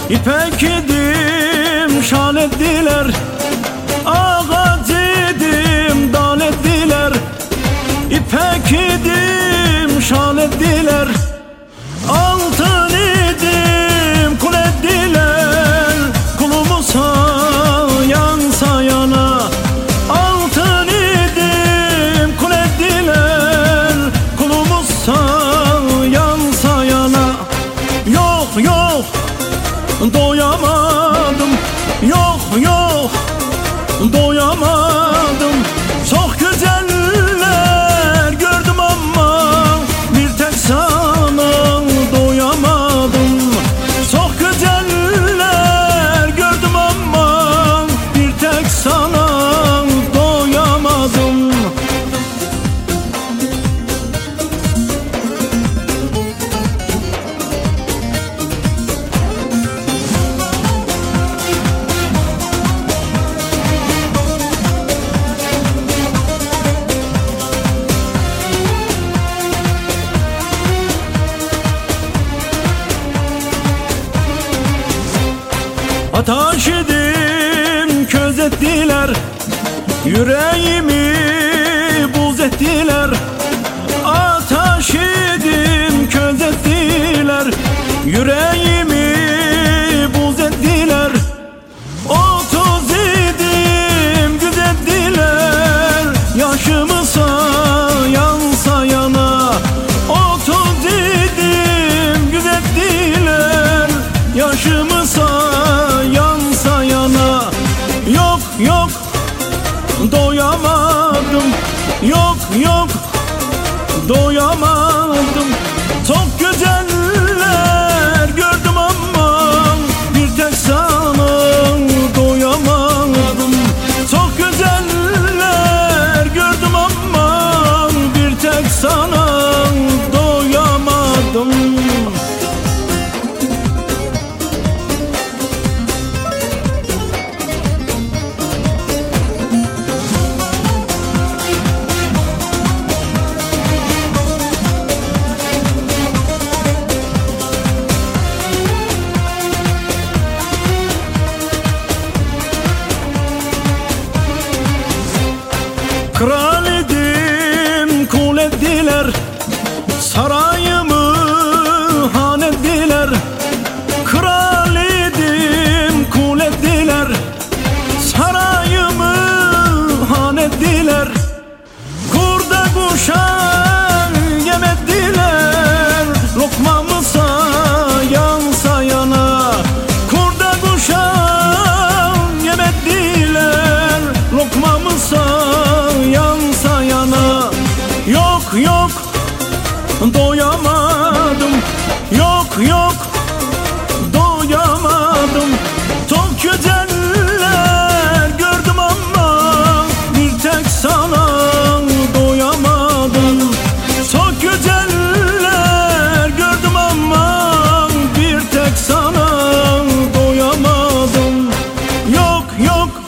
İpek idim şan ettiler, ağaç idim dal ettiler. İpek idim şan ettiler, altın idim kul ettiler. Kulumu sayan sayana, altın idim kul ettiler. Kulumu sayan sayana. Yok yok doyamadım, yok yok doyamadım. Çok güzeller gördüm ama bir tek sana doyamadım. Çok güzeller gördüm ama bir tek sana doyamadım. Ataş idim köz ettiler, yüreğimi buz ettiler. Ataş idim köz ettiler, yüreğimi buz ettiler. 30 idim güz ettiler, yaşımı sayan sayana. 30 idim güz ettiler, yaşımı sayan sayana. Yok yok doyamadım, yok yok doyamadım. Çok güzeller gördüm ama bir tek sana doyamadım. Çok güzeller gördüm ama bir tek sana doyamadım. Kral idim kul ettiler, sarayımı han ettiler. Kral idim kul ettiler, sarayımı han ettiler. Kurda kuşa yem ettiler, lokmamı sayan sayana. Kurda kuşa yem ettiler, lokmamı sayan sayana. Yok yok doyamadım, yok yok doyamadım. Çok güzeller gördüm ama bir tek sana doyamadım. Çok güzeller gördüm ama bir tek sana doyamadım. Yok yok